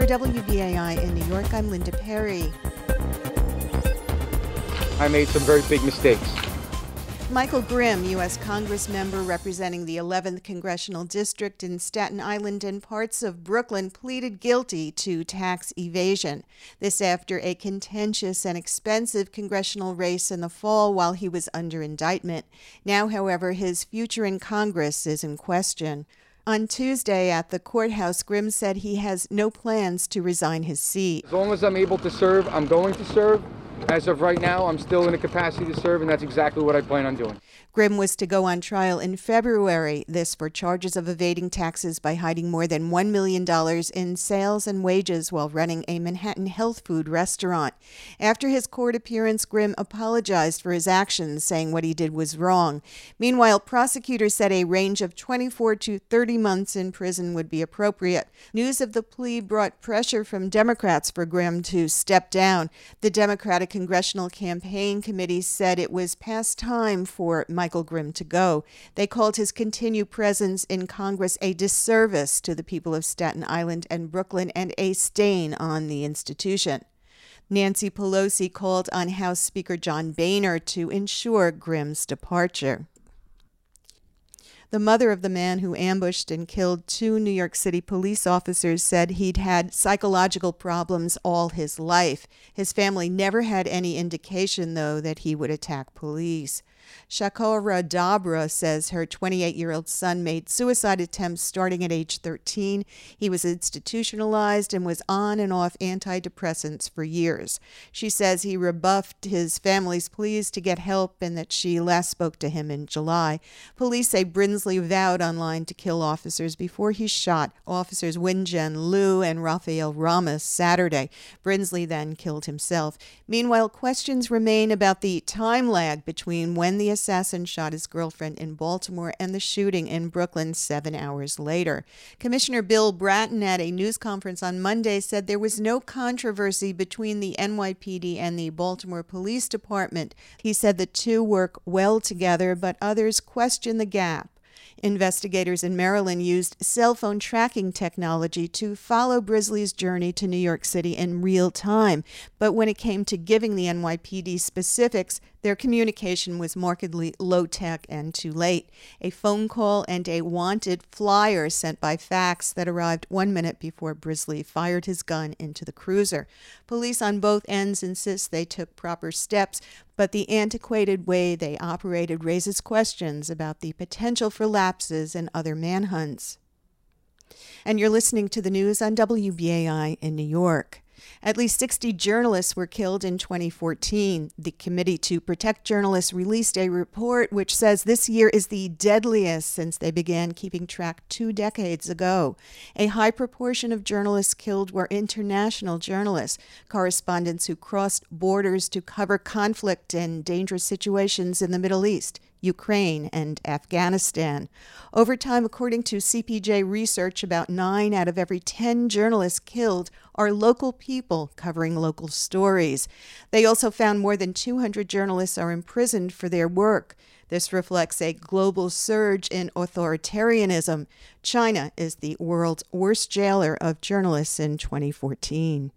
WBAI in New York, I'm Linda Perry. I made some very big mistakes. Michael Grimm, U.S. Congress member representing the 11th Congressional District in Staten Island and parts of Brooklyn, pleaded guilty to tax evasion. This after a contentious and expensive congressional race in the fall while he was under indictment. Now, however, his future in Congress is in question. On Tuesday at the courthouse, Grimm said he has no plans to resign his seat. As long as I'm able to serve, I'm going to serve. As of right now, I'm still in a capacity to serve, and that's exactly what I plan on doing. Grimm was to go on trial in February, this for charges of evading taxes by hiding more than $1 million in sales and wages while running a Manhattan health food restaurant. After his court appearance, Grimm apologized for his actions, saying what he did was wrong. Meanwhile, prosecutors said a range of 24 to 30 months in prison would be appropriate. News of the plea brought pressure from Democrats for Grimm to step down. The Democratic Congressional Campaign Committee said it was past time for Michael Grimm to go. They called his continued presence in Congress a disservice to the people of Staten Island and Brooklyn and a stain on the institution. Nancy Pelosi called on House Speaker John Boehner to ensure Grimm's departure. The mother of the man who ambushed and killed 2 New York City police officers said he'd had psychological problems all his life. His family never had any indication, though, that he would attack police. Shakora Dabra says her 28-year-old son made suicide attempts starting at age 13. He was institutionalized and was on and off antidepressants for years. She says he rebuffed his family's pleas to get help and that she last spoke to him in July. Police say Brinsley vowed online to kill officers before he shot officers Wenjen Liu and Rafael Ramos Saturday. Brinsley then killed himself. Meanwhile, questions remain about the time lag between when the assassin shot his girlfriend in Baltimore and the shooting in Brooklyn 7 hours later. Commissioner Bill Bratton at a news conference on Monday said there was no controversy between the NYPD and the Baltimore Police Department. He said the two work well together, but others question the gap. Investigators in Maryland used cell phone tracking technology to follow Brinsley's journey to New York City in real time. But when it came to giving the NYPD specifics, their communication was markedly low-tech and too late. A phone call and a wanted flyer sent by fax that arrived 1 minute before Brinsley fired his gun into the cruiser. Police on both ends insist they took proper steps, but the antiquated way they operated raises questions about the potential for lapses and other manhunts. And you're listening to the news on WBAI in New York. At least 60 journalists were killed in 2014. The Committee to Protect Journalists released a report which says this year is the deadliest since they began keeping track 2 decades ago. A high proportion of journalists killed were international journalists, correspondents who crossed borders to cover conflict and dangerous situations in the Middle East, Ukraine, and Afghanistan. Over time, according to CPJ research, about 9 out of every 10 journalists killed are local people covering local stories. They also found more than 200 journalists are imprisoned for their work. This reflects a global surge in authoritarianism. China is the world's worst jailer of journalists in 2014.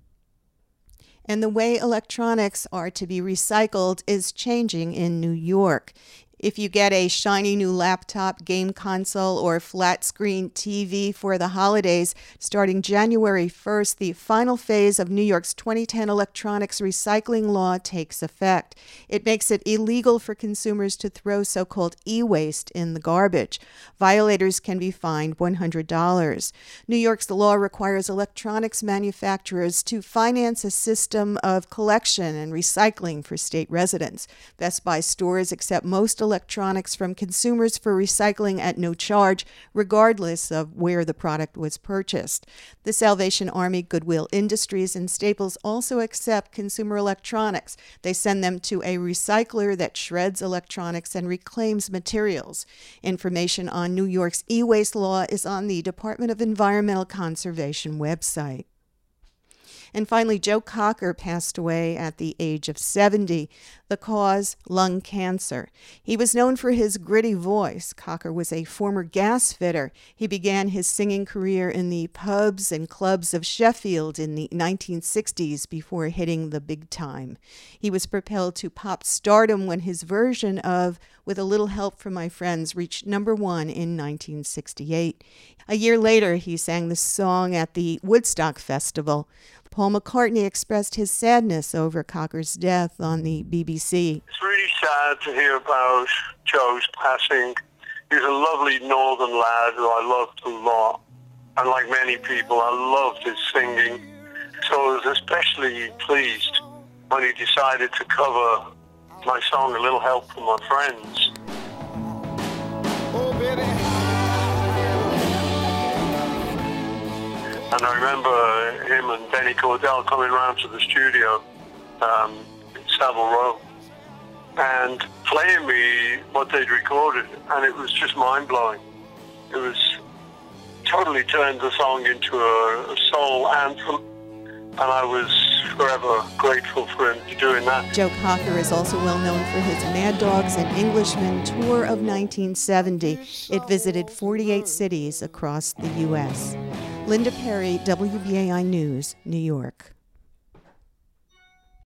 And the way electronics are to be recycled is changing in New York. If you get a shiny new laptop, game console, or flat-screen TV for the holidays, starting January 1st, the final phase of New York's 2010 electronics recycling law takes effect. It makes it illegal for consumers to throw so-called e-waste in the garbage. Violators can be fined $100. New York's law requires electronics manufacturers to finance a system of collection and recycling for state residents. Best Buy stores accept most electronics from consumers for recycling at no charge, regardless of where the product was purchased. The Salvation Army, Goodwill Industries, and Staples also accept consumer electronics. They send them to a recycler that shreds electronics and reclaims materials. Information on New York's e-waste law is on the Department of Environmental Conservation website. And finally, Joe Cocker passed away at the age of 70. The cause, lung cancer. He was known for his gritty voice. Cocker was a former gas fitter. He began his singing career in the pubs and clubs of Sheffield in the 1960s before hitting the big time. He was propelled to pop stardom when his version of With a Little Help from My Friends reached number 1 in 1968. A year later, he sang the song at the Woodstock Festival. Paul McCartney expressed his sadness over Cocker's death on the BBC. It's really sad to hear about Joe's passing. He was a lovely northern lad who I loved a lot. And like many people, I loved his singing. So I was especially pleased when he decided to cover my song, A Little Help from My Friends. Oh, baby. And I remember him and Benny Cordell coming round to the studio in Savile Row and playing me what they'd recorded, and it was just mind-blowing. It was totally turned the song into a soul anthem, and I was forever grateful for him doing that. Joe Cocker is also well known for his Mad Dogs and Englishmen tour of 1970. It visited 48 cities across the U.S. Linda Perry, WBAI News, New York.